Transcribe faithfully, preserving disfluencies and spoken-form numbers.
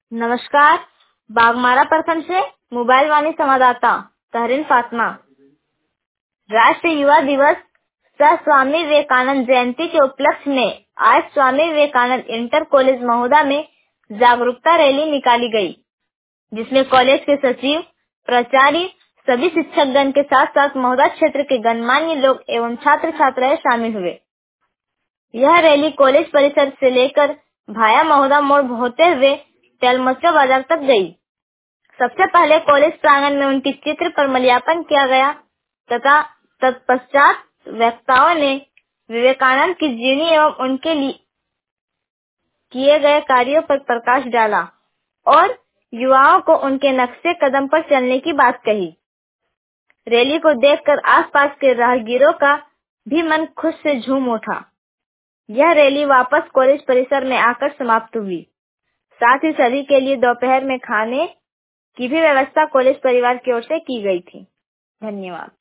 नमस्कार। बागमारा प्रखंड से मोबाइल वाणी संवाददाता तहरीन फातिमा। राष्ट्रीय युवा दिवस सह स्वामी विवेकानंद जयंती के उपलक्ष्य में आज स्वामी विवेकानंद इंटर कॉलेज महोदा में जागरूकता रैली निकाली गई, जिसमें कॉलेज के सचिव, प्राचार्य, सभी शिक्षकगण के साथ साथ महोदा क्षेत्र के गणमान्य लोग एवं छात्र छात्राएं शामिल हुए। यह रैली कॉलेज परिसर से लेकर भाया महोदा मोड़ होते हुए तेलमचो बाजार तक गई। सबसे पहले कॉलेज प्रांगण में उनके चित्र पर माल्यार्पण किया गया तथा तत्पश्चात वक्ताओं ने विवेकानंद की जीवनी एवं उनके लिए किए गए कार्यों पर प्रकाश डाला और युवाओं को उनके नक्शे कदम पर चलने की बात कही। रैली को देखकर आसपास के राहगीरों का भी मन खुश से झूम उठा। यह रैली वापस कॉलेज परिसर में आकर समाप्त हुई। साथ ही सभी के लिए दोपहर में खाने की भी व्यवस्था कॉलेज परिवार की ओर से की गई थी। धन्यवाद।